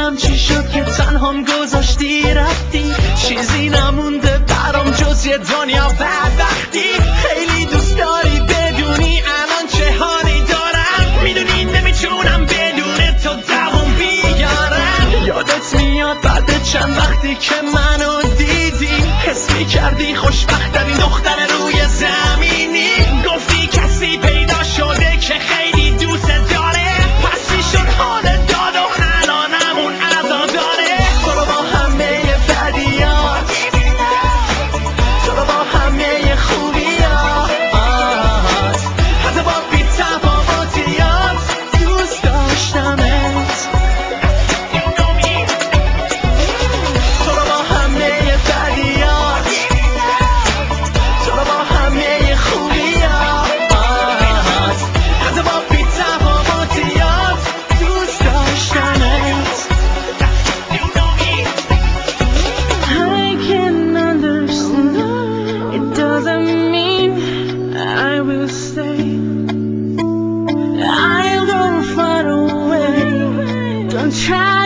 نمیدونم چی شد که تنهام گذاشتی رفتی، چیزی نمونده برام جز یه دنیا بدبختی. خیلی دوست داری بدونی الان چه حالی دارم، میدونی نمیتونم بدون تو دوام بیارم. یادت میاد بعد چند وقتی که منو دیدی، حس میکردی خوشبخت‌ترین دختر روی زمینی، گفتی کسی پیدا شده که خیلی دوست داره، پس چی شد حالت داد و الانمون عزاداره. تو رو با همه بدیات، تو رو با همه خوبیات، حتی با بی تفاوتیات دوست داشتمت. تو رو با همه بدیات، تو رو با همه خوبیات، حتی با بی تفاوتیات دوست داشتمت. I can understand, it doesn't mean I will stay. I'll go far away, don't try